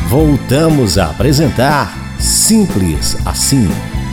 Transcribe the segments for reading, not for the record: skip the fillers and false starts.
Voltamos a apresentar Simples Assim.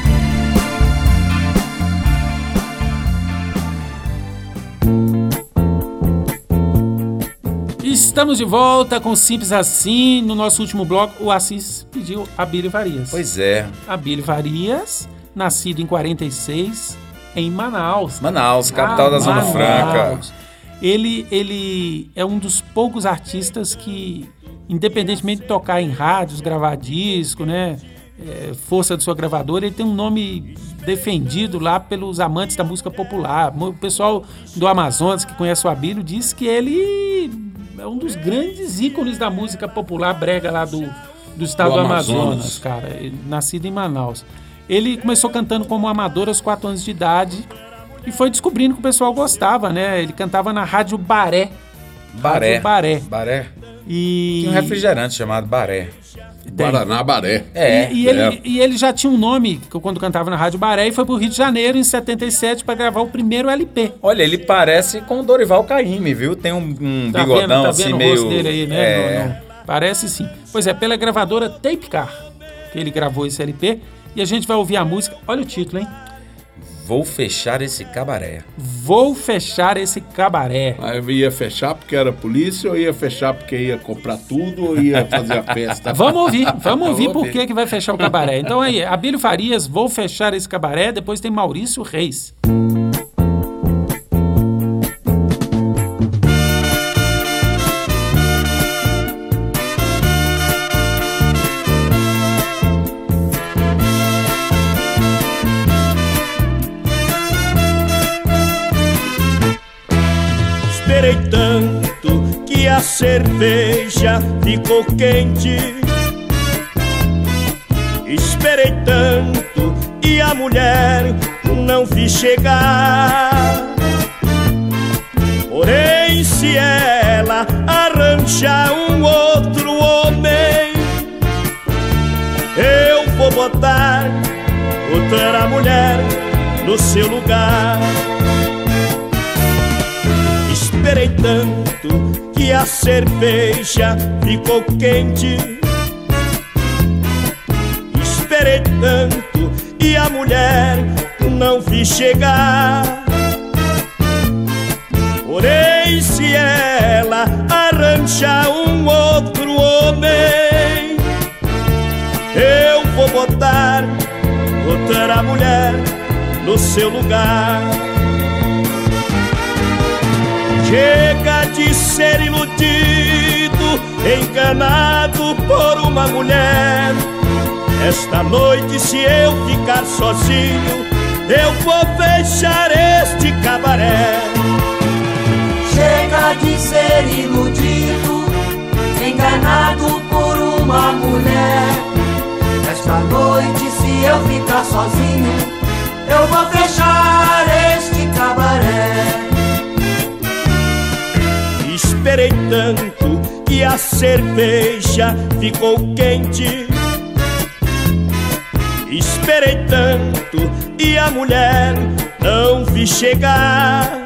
Estamos de volta com Simples Assim. No nosso último bloco, o Assis pediu Abílio Farias. Pois é. Abílio Farias, nascido em 46, em Manaus. Manaus, capital da Zona Franca. Ele é um dos poucos artistas que, independentemente de tocar em rádios, gravar disco, né? Força de sua gravadora, ele tem um nome defendido lá pelos amantes da música popular. O pessoal do Amazonas que conhece o Abílio diz que ele é um dos grandes ícones da música popular brega lá do estado do Amazonas, cara. Nascido em Manaus. Ele começou cantando como amador aos 4 anos de idade e foi descobrindo que o pessoal gostava, né? Ele cantava na Rádio Baré. Baré. E tinha um refrigerante chamado Baré. Guaraná Baré. E ele já tinha um nome quando cantava na Rádio Baré e foi pro Rio de Janeiro em 77 para gravar o primeiro LP. Olha, ele parece com o Dorival Caymmi, viu? Tem um bigodão tá assim vendo meio... o rosto dele aí, né? Parece sim. Pois é, pela gravadora Tapecar que ele gravou esse LP e a gente vai ouvir a música. Olha o título, hein? Vou fechar esse cabaré. Vou fechar esse cabaré. Aí ia fechar porque era polícia ou ia fechar porque ia comprar tudo ou ia fazer a festa? Vamos ouvir por que vai fechar o cabaré. Então aí, Abílio Farias, Vou fechar esse cabaré. Depois tem Maurício Reis. Esperei tanto que a cerveja ficou quente. Esperei tanto e a mulher não vi chegar. Porém, se ela arranjar um outro homem, eu vou botar outra mulher no seu lugar. Esperei tanto que a cerveja ficou quente. Esperei tanto e a mulher não vi chegar. Porém, se ela arranjar um outro homem, eu vou botar outra mulher no seu lugar. Chega de ser iludido, enganado por uma mulher. Esta noite, se eu ficar sozinho, eu vou fechar este cabaré. Chega de ser iludido, enganado por uma mulher. Esta noite, se eu ficar sozinho, eu vou fechar este cabaré. Esperei tanto que a cerveja ficou quente. Esperei tanto e a mulher não vi chegar.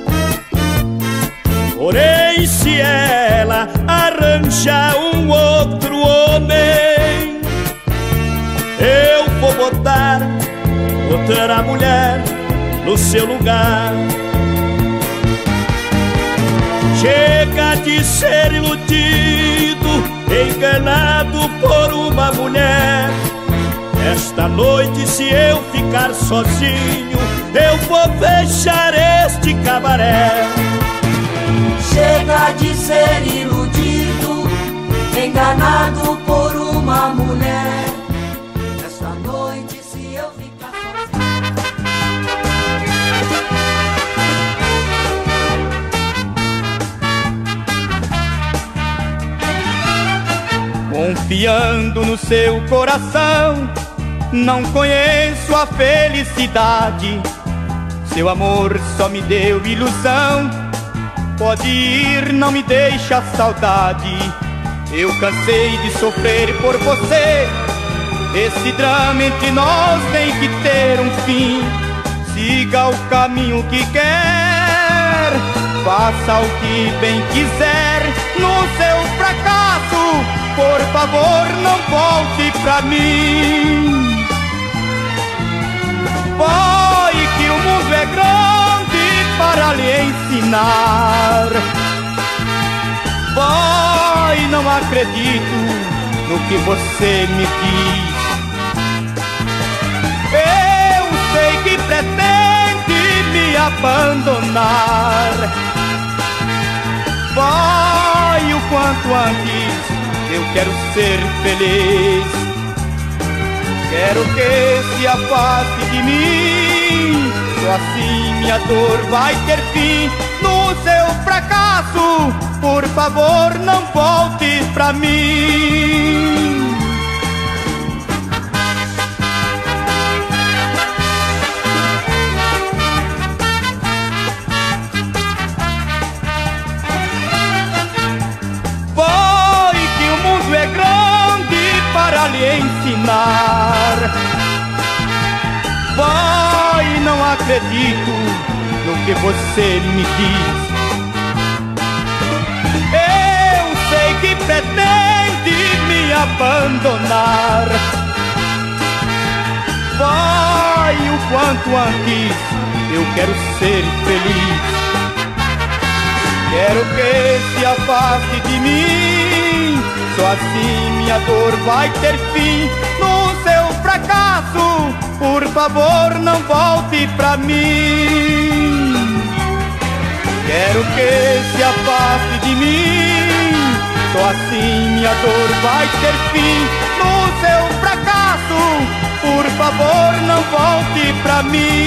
Porém, se ela arranjar um outro homem, eu vou botar outra mulher no seu lugar. Chega de ser iludido, enganado por uma mulher. Esta noite, se eu ficar sozinho, eu vou fechar este cabaré. Chega de ser iludido, enganado por uma mulher. Esta noite, se eu ficar confiando no seu coração, não conheço a felicidade. Seu amor só me deu ilusão. Pode ir, não me deixa saudade. Eu cansei de sofrer por você. Esse drama entre nós tem que ter um fim. Siga o caminho que quer, faça o que bem quiser. No seu fracasso, por favor, favor, não volte pra mim. Vai que o mundo é grande para lhe ensinar. Vai, não acredito no que você me diz. Eu sei que pretende me abandonar. Vai o quanto antes, eu quero ser feliz. Quero que se afaste de mim, só assim minha dor vai ter fim. No seu fracasso, por favor, não volte pra mim. Vai que o mundo é grande para lhe ensinar. Vai, não acredito no que você me diz. Eu sei que pretende me abandonar. Vai o quanto antes, eu quero ser feliz. Quero que se afaste de mim, só assim minha dor vai ter fim. No seu fracasso, por favor, não volte pra mim. Quero que se afaste de mim, só assim minha dor vai ter fim. No seu fracasso, por favor, não volte pra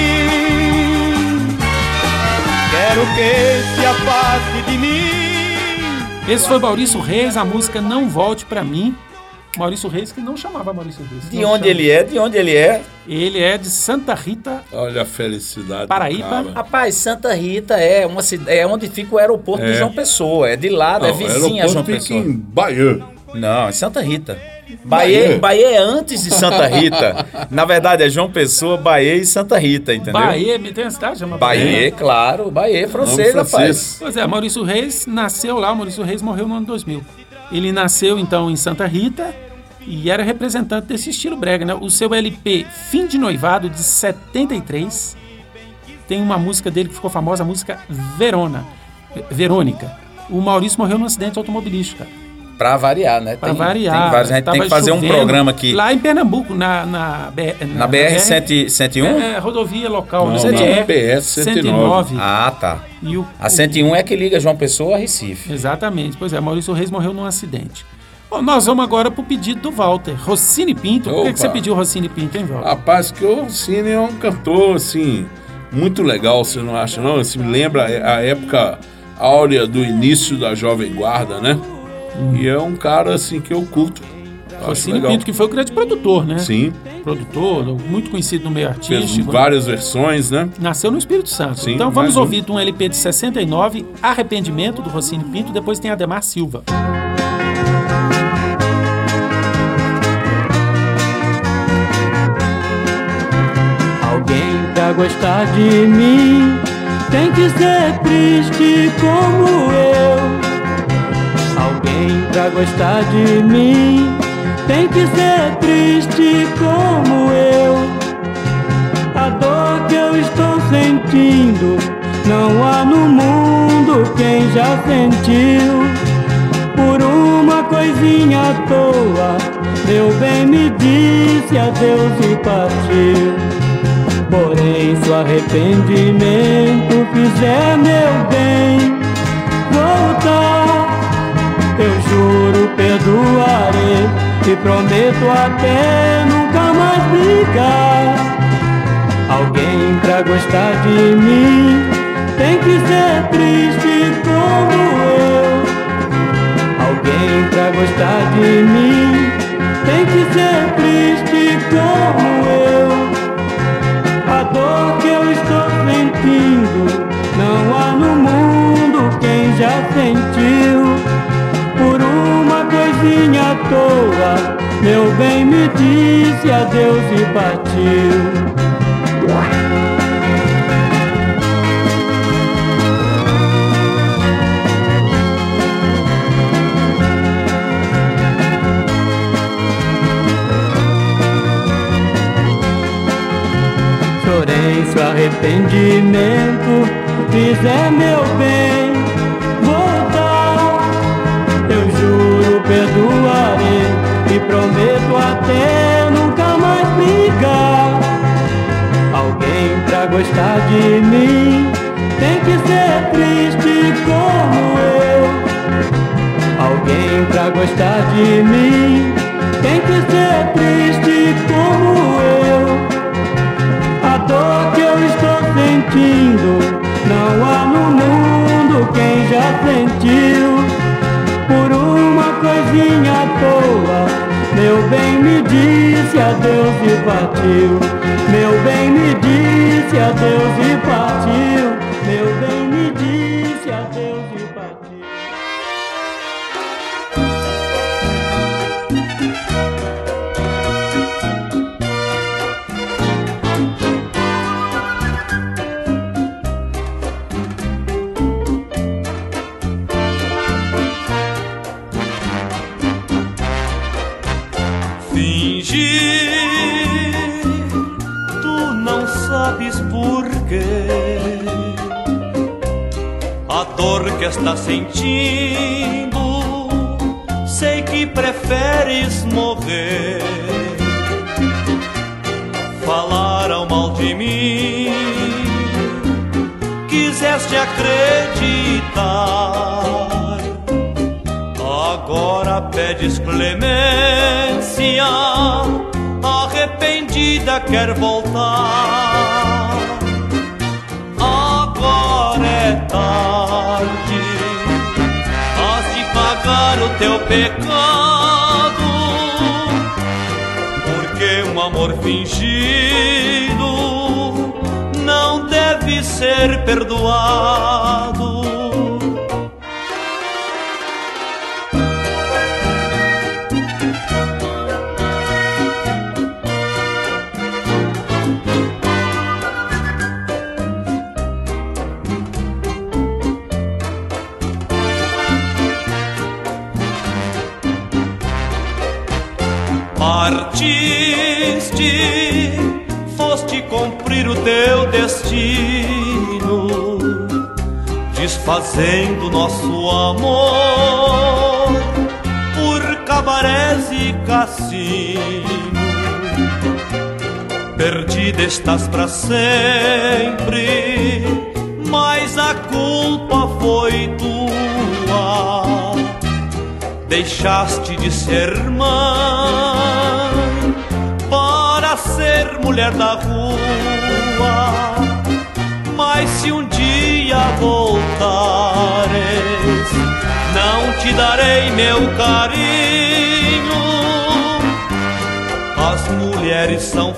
mim. Quero que se afaste de mim. Esse foi Maurício Reis, a música Não Volte Pra Mim. Maurício Reis, que não chamava Maurício Reis. De onde ele é? De onde ele é? Ele é de Santa Rita, Olha a felicidade do Paraíba. cara. Rapaz, Santa Rita é uma cidade, é onde fica o aeroporto de João Pessoa. É de lado, é Não, vizinha a João aeroporto fica Pessoa. em Bahia. Não, é Santa Rita. Bahia é antes de Santa Rita. Na verdade, é João Pessoa, Bahia e Santa Rita, entendeu? Bahia, tem uma cidade chamada Bahia, claro. Bahia é francês, Nome rapaz. Pois é, Maurício Reis nasceu lá, Maurício Reis morreu no ano 2000. Ele nasceu, então, em Santa Rita e era representante desse estilo brega, né? O seu LP Fim de Noivado, de 73, tem uma música dele que ficou famosa, a música Verônica. O Maurício morreu num acidente automobilístico, cara. Pra variar, né? Pra variar. Tem vários, a gente tem que fazer um programa aqui. Lá em Pernambuco, na BR-101? É rodovia local. Não, né? não, PS 109. Ah, tá. E A 101 é que liga João Pessoa a Recife. Exatamente. Pois é, Maurício Reis morreu num acidente. Bom, nós vamos agora pro pedido do Walter. Rossini Pinto. Por que você pediu Rossini Pinto, hein, Walter? Rapaz, que o Rossini é um cantor, assim, muito legal, você não acha, não? Isso me lembra a época áurea do início da Jovem Guarda, né? E é um cara, assim, que eu curto. Rossini Pinto, que foi o grande produtor, né? Sim. Produtor, muito conhecido no meio Fez artístico. várias versões, né? Nasceu no Espírito Santo. Sim, então vamos mais um. ouvir de um LP de 69, Arrependimento, do Rossini Pinto. Depois tem Ademar Silva. Alguém pra gostar de mim tem que ser triste como eu. Alguém pra gostar de mim tem que ser triste como eu. A dor que eu estou sentindo não há no mundo quem já sentiu. Por uma coisinha à toa, meu bem me disse adeus e partiu. Porém, se o arrependimento fizer meu bem voltar, eu juro perdoarei e prometo até nunca mais brigar. Alguém pra gostar de mim tem que ser triste como eu. Alguém pra gostar de mim tem que ser triste como eu. A dor que eu estou sentindo não há no mundo quem já sentiu. Por uma coisinha à toa, meu bem me disse adeus e partiu. se o arrependimento fizer meu bem voltar, eu juro perdoarei e prometo até nunca mais brigar. Alguém pra gostar de mim tem que ser triste como eu. Alguém pra gostar de mim tem que ser triste como eu. A dor que eu estou sentindo não há no mundo quem já sentiu. Por uma coisinha à toa meu bem me disse adeus e partiu. Meu bem me disse adeus e partiu. Meu bem me disse adeus e partiu. Fingir, tu não sabes por quê. A dor que estás sentindo, sei que preferes morrer. Falaram mal de mim, quiseste acreditar. Agora pedes clemência, arrependida quer voltar. Agora é tarde, has de pagar o teu pecado, porque um amor fingido não deve ser perdoado. Partiste, foste cumprir o teu destino, desfazendo nosso amor por cabarés e cassino. Perdida estás pra sempre, mas a culpa foi tua. Deixaste de ser mãe para ser mulher da rua. Mas se um dia voltares, não te darei meu carinho. As mulheres são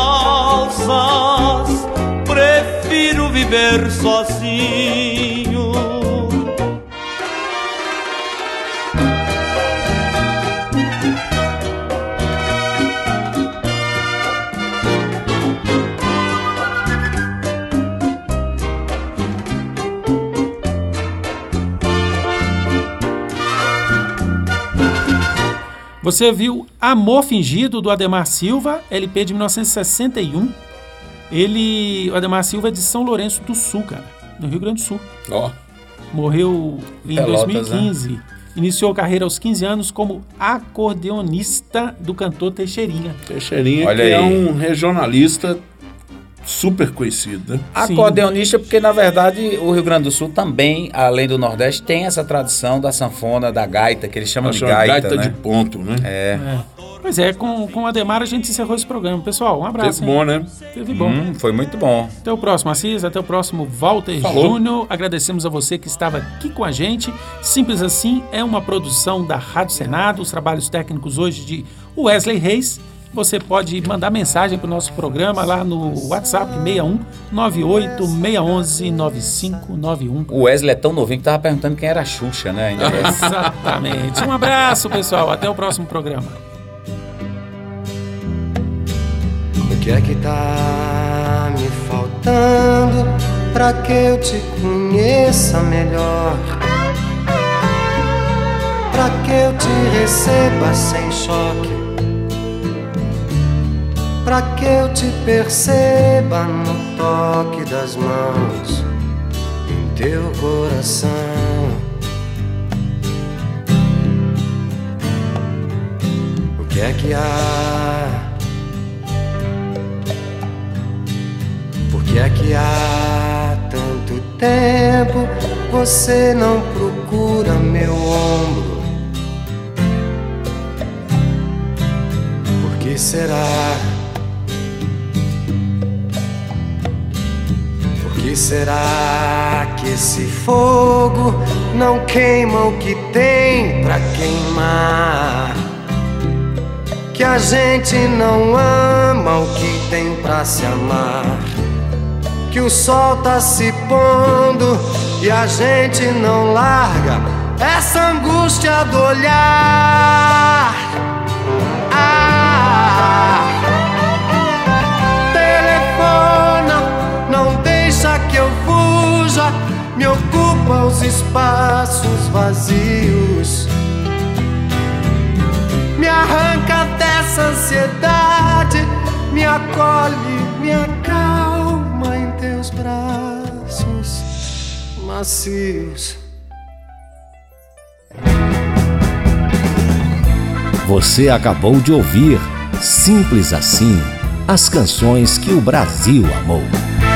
falsas, prefiro viver sozinho. Você viu Amor Fingido, do Ademar Silva, LP de 1961. O Ademar Silva é de São Lourenço do Sul, cara, no Rio Grande do Sul. Ó. Morreu em Pelotas, 2015. Né? Iniciou a carreira aos 15 anos como acordeonista do cantor Teixeirinha. Teixeirinha, Olha que aí. é um regionalista super conhecido, né? Acordeonista, porque na verdade o Rio Grande do Sul também, além do Nordeste, tem essa tradição da sanfona, da gaita, que eles chamam de gaita, né? De ponto, né? Pois é, com o Ademar a gente encerrou esse programa. Pessoal, um abraço. Teve bom, né? Teve bom. Foi muito bom. Até o próximo, Assis. Até o próximo, Walter Falou. Júnior. Agradecemos a você que estava aqui com a gente. Simples Assim é uma produção da Rádio Senado. Os trabalhos técnicos hoje de Wesley Reis. Você pode mandar mensagem para o nosso programa lá no WhatsApp 61 98 611 9591. O Wesley é tão novinho que tava perguntando quem era a Xuxa, né? Ainda é. Exatamente. Um abraço, pessoal. Até o próximo programa. O que é que tá me faltando pra que eu te conheça melhor? Pra que eu te receba sem choque? pra que eu te perceba no toque das mãos em teu coração. O que é que há? Por que é que há tanto tempo você não procura meu ombro? Por que será? Por que será que esse fogo não queima o que tem pra queimar? Que a gente não ama o que tem pra se amar? Que o sol tá se pondo e a gente não larga essa angústia do olhar. Telefona, não deixa que eu fuja, me ocupa os espaços vazios, me arranca dessa ansiedade, me acolhe, me acalma em teus braços macios. Você acabou de ouvir Simples Assim, as canções que o Brasil amou.